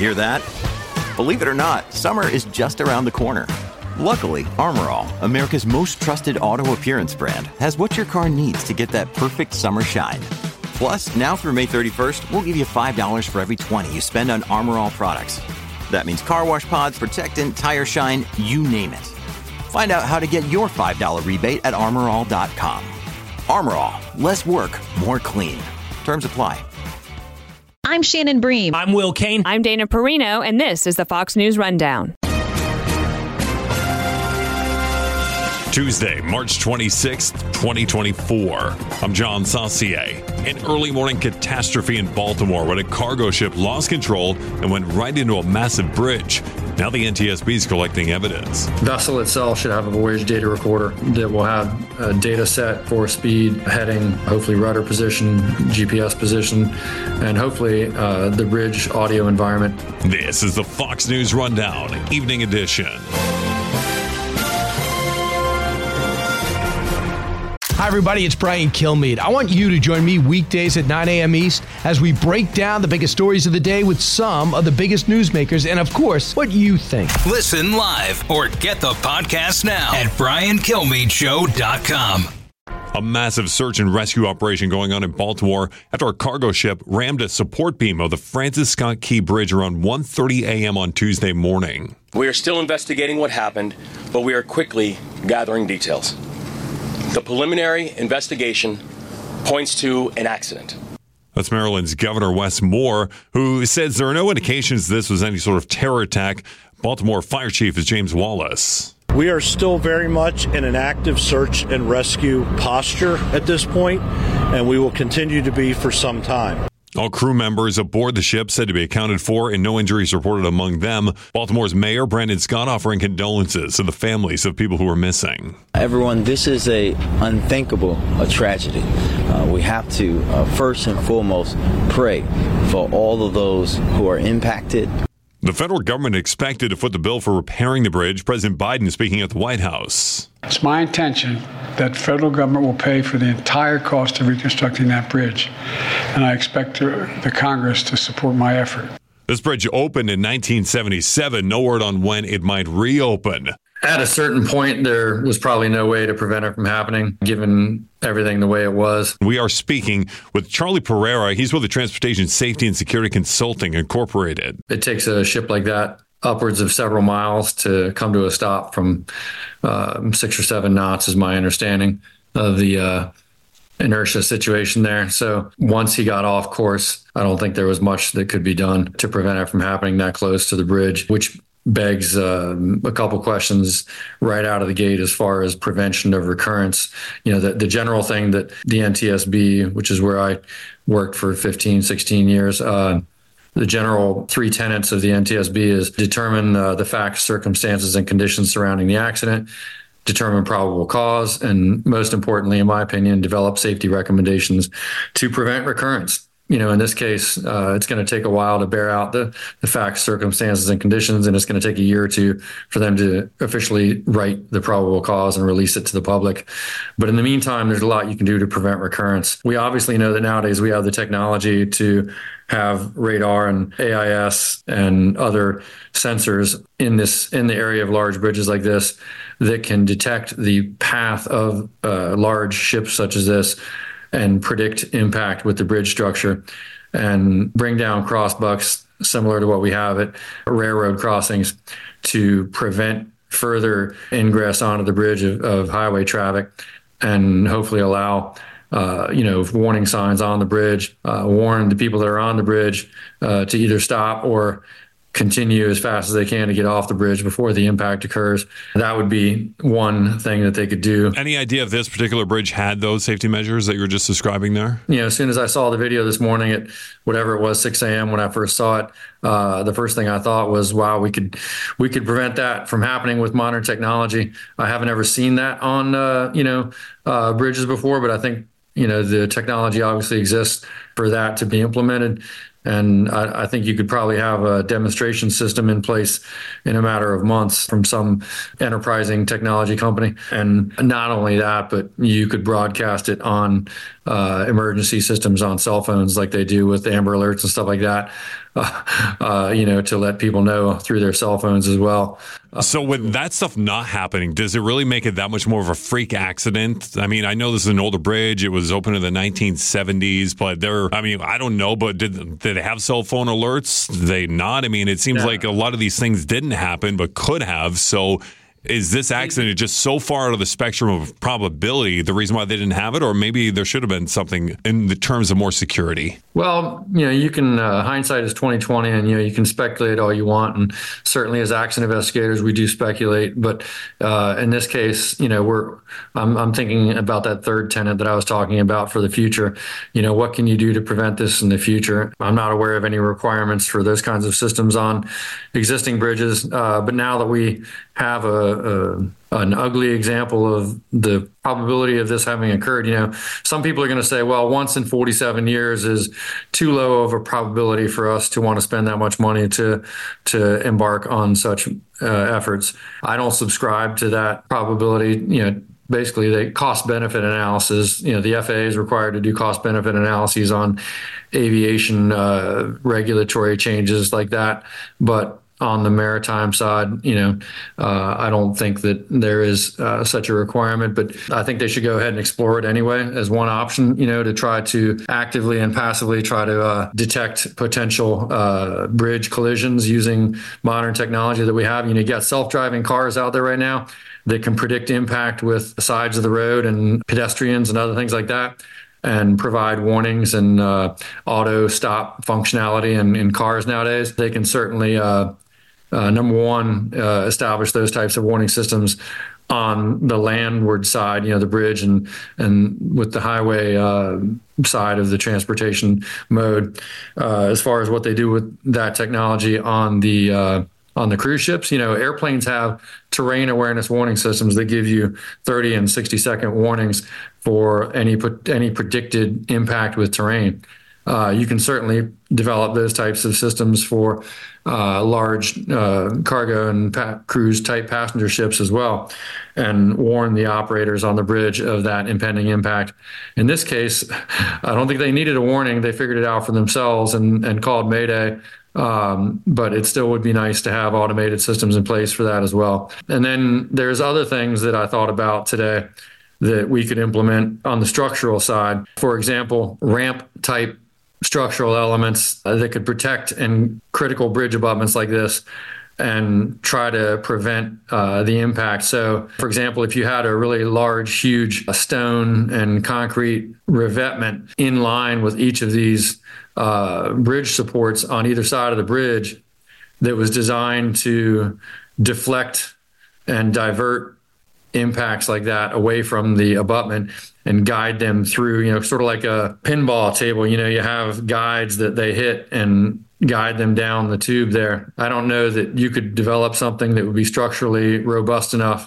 Hear that? Believe it or not, summer is just around the corner. Luckily, Armor All, America's most trusted auto appearance brand, has what your car needs to get that perfect summer shine. Plus, now through May 31st, we'll give you $5 for every $20 you spend on Armor All products. That means car wash pods, protectant, tire shine, you name it. Find out how to get your $5 rebate at armorall.com. Armor All, less work, more clean. Terms apply. I'm Shannon Bream. I'm Will Kane. I'm Dana Perino, and this is the Fox News Rundown. Tuesday, March 26th, 2024. I'm John Saucier. An early morning catastrophe in Baltimore when a cargo ship lost control and went right into a massive bridge. Now the NTSB is collecting evidence. The vessel itself should have a voyage data recorder that will have a data set for speed, heading, hopefully rudder position, GPS position, and hopefully the bridge audio environment. This is the Fox News Rundown, Evening Edition. Hi, everybody. It's Brian Kilmeade. I want you to join me weekdays at 9 a.m. East as we break down the biggest stories of the day with some of the biggest newsmakers and, of course, what you think. Listen live or get the podcast now at BrianKilmeadShow.com. A massive search and rescue operation going on in Baltimore after a cargo ship rammed a support beam of the Francis Scott Key Bridge around 1:30 a.m. on Tuesday morning. We are still investigating what happened, but we are quickly gathering details. The preliminary investigation points to an accident. That's Maryland's Governor Wes Moore, who says there are no indications this was any sort of terror attack. Baltimore Fire Chief is James Wallace. We are still very much in an active search and rescue posture at this point, and we will continue to be for some time. All crew members aboard the ship said to be accounted for and no injuries reported among them. Baltimore's Mayor Brandon Scott offering condolences to the families of people who are missing. Everyone, this is a tragedy. We have to first and foremost pray for all of those who are impacted. The federal government expected to foot the bill for repairing the bridge. President Biden speaking at the White House. It's my intention that federal government will pay for the entire cost of reconstructing that bridge, and I expect the Congress to support my effort. This bridge opened in 1977. No word on when it might reopen. At a certain point, there was probably no way to prevent it from happening, given everything the way it was. We are speaking with Charlie Pereira. He's with the Transportation Safety and Security Consulting Incorporated. It takes a ship like that upwards of several miles to come to a stop from 6 or 7 knots, is my understanding of the inertia situation there. So once he got off course, I don't think there was much that could be done to prevent it from happening that close to the bridge, which begs a couple questions right out of the gate as far as prevention of recurrence. You know, the general thing that the NTSB, which is where I worked for 15, 16 years, the general 3 tenets of the NTSB is determine the facts, circumstances, and conditions surrounding the accident, determine probable cause, and most importantly, in my opinion, develop safety recommendations to prevent recurrence. You know, in this case, it's going to take a while to bear out the facts, circumstances, and conditions, and it's going to take a year or two for them to officially write the probable cause and release it to the public. But in the meantime, there's a lot you can do to prevent recurrence. We obviously know that nowadays we have the technology to have radar and AIS and other sensors in the area of large bridges like this that can detect the path of large ships such as this and predict impact with the bridge structure and bring down crossbucks similar to what we have at railroad crossings to prevent further ingress onto the bridge of highway traffic and hopefully allow warning signs on the bridge, warn the people that are on the bridge to either stop or continue as fast as they can to get off the bridge before the impact occurs. That would be one thing that they could do. Any idea if this particular bridge had those safety measures that you were just describing there? You know, as soon as I saw the video this morning at whatever it was, 6 a.m. when I first saw it, the first thing I thought was, wow, we could prevent that from happening with modern technology. I haven't ever seen that on, bridges before, but I think, the technology obviously exists for that to be implemented. And I think you could probably have a demonstration system in place in a matter of months from some enterprising technology company. And not only that, but you could broadcast it on emergency systems on cell phones like they do with Amber Alerts and stuff like that, to let people know through their cell phones as well. So with that stuff not happening, does it really make it that much more of a freak accident? I mean, I know this is an older bridge. It was open in the 1970s, but I don't know, but did they have cell phone alerts? Did they not? I mean, it seems like a lot of these things didn't happen, but could have. So is this accident just so far out of the spectrum of probability the reason why they didn't have it? Or maybe there should have been something in the terms of more security? Well, you can, hindsight is 20/20, and, you can speculate all you want. And certainly as accident investigators, we do speculate. But in this case, I'm thinking about that third tenet that I was talking about for the future. What can you do to prevent this in the future? I'm not aware of any requirements for those kinds of systems on existing bridges. But now that we have an ugly example of the probability of this having occurred, some people are going to say, well, once in 47 years is too low of a probability for us to want to spend that much money to embark on such efforts. I don't subscribe to that probability. Basically, the cost-benefit analysis, the FAA is required to do cost-benefit analyses on aviation regulatory changes like that. But on the maritime side, I don't think that there is such a requirement, but I think they should go ahead and explore it anyway as one option, to try to actively and passively try to detect potential bridge collisions using modern technology that we have. You got self-driving cars out there right now that can predict impact with the sides of the road and pedestrians and other things like that, and provide warnings and auto stop functionality in cars nowadays. They can certainly number one, establish those types of warning systems on the landward side, the bridge and with the highway side of the transportation mode. As far as what they do with that technology on the cruise ships, airplanes have terrain awareness warning systems that give you 30 and 60-second warnings for any predicted impact with terrain. You can certainly develop those types of systems for large cargo and cruise type passenger ships as well, and warn the operators on the bridge of that impending impact. In this case, I don't think they needed a warning. They figured it out for themselves and called Mayday. But it still would be nice to have automated systems in place for that as well. And then there's other things that I thought about today that we could implement on the structural side. For example, ramp type structural elements that could protect and critical bridge abutments like this and try to prevent the impact. So, for example, if you had a really large, huge stone and concrete revetment in line with each of these bridge supports on either side of the bridge that was designed to deflect and divert impacts like that away from the abutment and guide them through, sort of like a pinball table, you have guides that they hit and guide them down the tube there. I don't know that you could develop something that would be structurally robust enough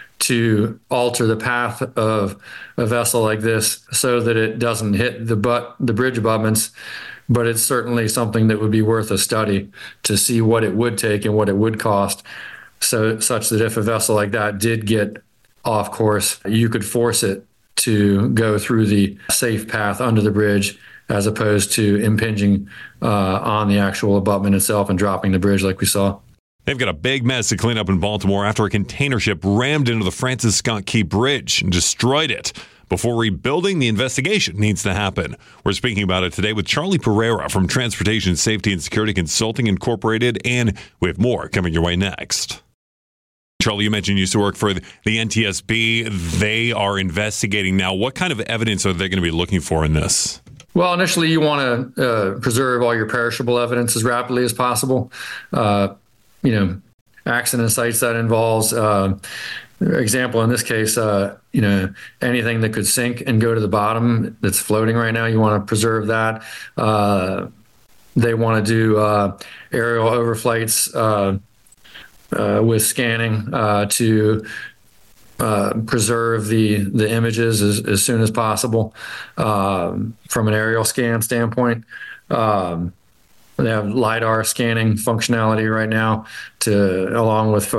to alter the path of a vessel like this so that it doesn't hit the bridge abutments, but it's certainly something that would be worth a study to see what it would take and what it would cost, such that if a vessel like that did get off course, you could force it to go through the safe path under the bridge as opposed to impinging on the actual abutment itself and dropping the bridge like we saw. They've got a big mess to clean up in Baltimore after a container ship rammed into the Francis Scott Key Bridge and destroyed it. Before rebuilding, the investigation needs to happen. We're speaking about it today with Charlie Pereira from Transportation Safety and Security Consulting Incorporated, and we have more coming your way next. Charlie, you mentioned you used to work for the NTSB. They are investigating now. What kind of evidence are they going to be looking for in this? Well, initially, you want to preserve all your perishable evidence as rapidly as possible. Accident sites that involves, example in this case, anything that could sink and go to the bottom that's floating right now, you want to preserve that. They want to do aerial overflights with scanning to preserve the images as soon as possible from an aerial scan standpoint. They have LiDAR scanning functionality right now along with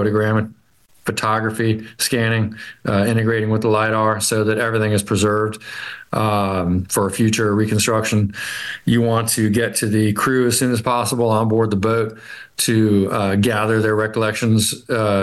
photography scanning, integrating with the LiDAR so that everything is preserved for future reconstruction. You want to get to the crew as soon as possible on board the boat to gather their recollections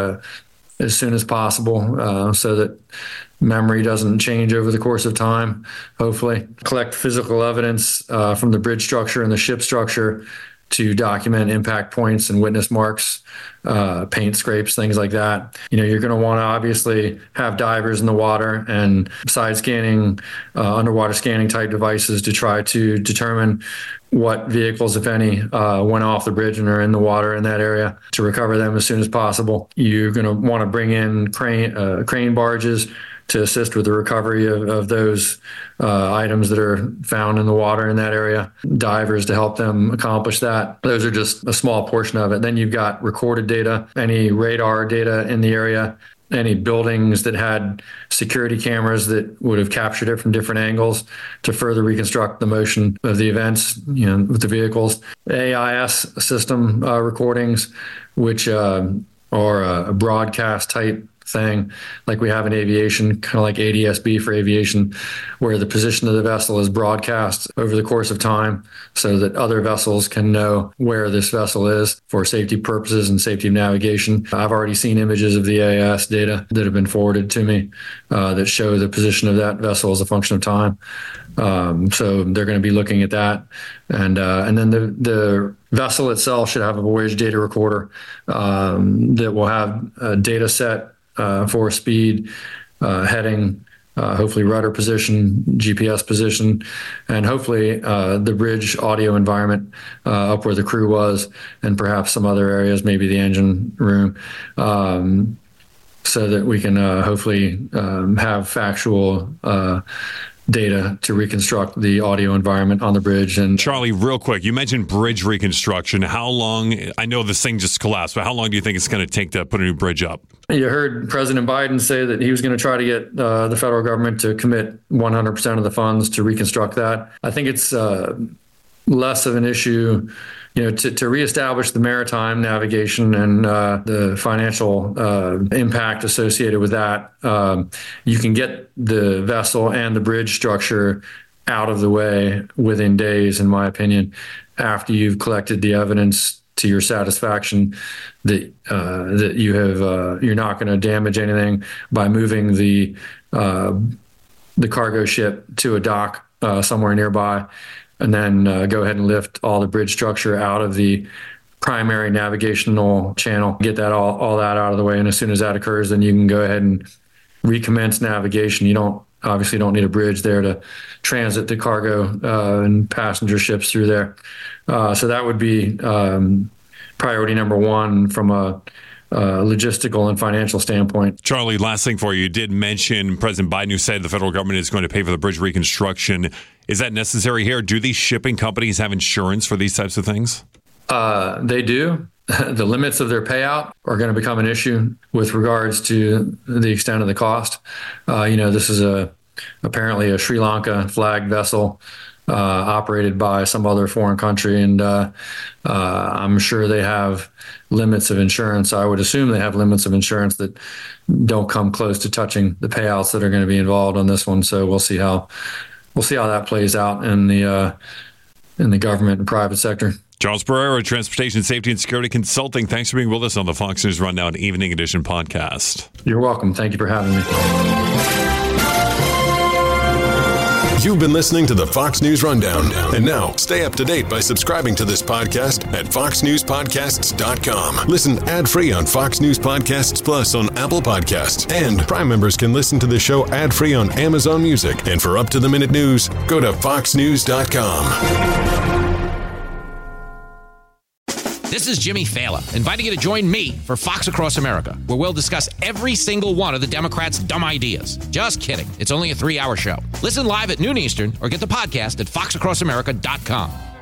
as soon as possible so that memory doesn't change over the course of time, hopefully. Collect physical evidence from the bridge structure and the ship structure to document impact points and witness marks, paint scrapes, things like that. You're going to want to obviously have divers in the water and side scanning, underwater scanning type devices to try to determine what vehicles, if any, went off the bridge and are in the water in that area to recover them as soon as possible. You're going to want to bring in crane barges to assist with the recovery of those items that are found in the water in that area, divers to help them accomplish that. Those are just a small portion of it. Then you've got recorded data, any radar data in the area, any buildings that had security cameras that would have captured it from different angles to further reconstruct the motion of the events, with the vehicles. AIS system recordings, which are a broadcast type thing like we have in aviation, kind of like ADS-B for aviation, where the position of the vessel is broadcast over the course of time so that other vessels can know where this vessel is for safety purposes and safety of navigation. I've already seen images of the AIS data that have been forwarded to me that show the position of that vessel as a function of time. So they're going to be looking at that. And then the vessel itself should have a voyage data recorder that will have a data set for speed, heading, hopefully rudder position, GPS position, and hopefully the bridge audio environment up where the crew was, and perhaps some other areas, maybe the engine room, so that we can hopefully have factual data to reconstruct the audio environment on the bridge. And Charlie, real quick, you mentioned bridge reconstruction. How long, I know this thing just collapsed, but how long do you think it's going to take to put a new bridge up? You heard President Biden say that he was going to try to get the federal government to commit 100% of the funds to reconstruct that. I think it's less of an issue, to reestablish the maritime navigation and the financial impact associated with that. You can get the vessel and the bridge structure out of the way within days, in my opinion, after you've collected the evidence to your satisfaction that you have you're not going to damage anything by moving the cargo ship to a dock somewhere nearby, and then go ahead and lift all the bridge structure out of the primary navigational channel, get that all that out of the way. And as soon as that occurs, then you can go ahead and recommence navigation. You obviously don't need a bridge there to transit the cargo and passenger ships through there. So that would be priority number one from a logistical and financial standpoint. Charlie, last thing for you. You did mention President Biden, who said the federal government is going to pay for the bridge reconstruction. Is that necessary here? Do these shipping companies have insurance for these types of things? They do. The limits of their payout are going to become an issue with regards to the extent of the cost. This is apparently a Sri Lanka flagged vessel operated by some other foreign country, and I'm sure they have limits of insurance. I would assume they have limits of insurance that don't come close to touching the payouts that are going to be involved on this one. So we'll see how that plays out in the government and private sector. Charles Pereira, Transportation Safety and Security Consulting. Thanks for being with us on the Fox News Rundown Evening Edition podcast. You're welcome. Thank you for having me. You've been listening to the Fox News Rundown. And now, stay up to date by subscribing to this podcast at foxnewspodcasts.com. Listen ad-free on Fox News Podcasts Plus on Apple Podcasts. And Prime members can listen to the show ad-free on Amazon Music. And for up-to-the-minute news, go to foxnews.com. This is Jimmy Fallon, inviting you to join me for Fox Across America, where we'll discuss every single one of the Democrats' dumb ideas. Just kidding. It's only a 3-hour show. Listen live at noon Eastern or get the podcast at foxacrossamerica.com.